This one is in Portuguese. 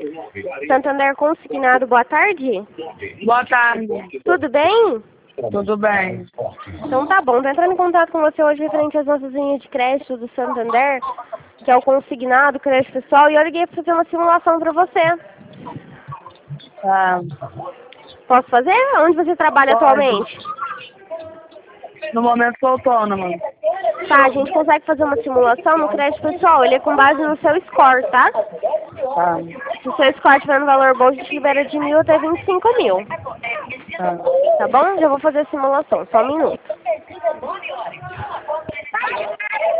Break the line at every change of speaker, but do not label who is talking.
Santander Consignado, boa tarde.
Boa tarde.
Tudo bem?
Tudo bem?
Então tá bom, tô entrando em contato com você hoje referente às nossas linhas de crédito do Santander, que é o consignado, crédito pessoal, e eu liguei pra fazer uma simulação pra você.
Ah,
Posso fazer? Onde você trabalha
pode.
atualmente?
No momento sou autônoma.
Tá, a gente consegue fazer uma simulação no crédito pessoal, ele é com base no seu score, tá?
Ah,
Se o seu score tiver no valor bom, a gente libera de 1.000 até 25.000.
ah.
Tá bom? Já vou fazer a simulação, só um minuto.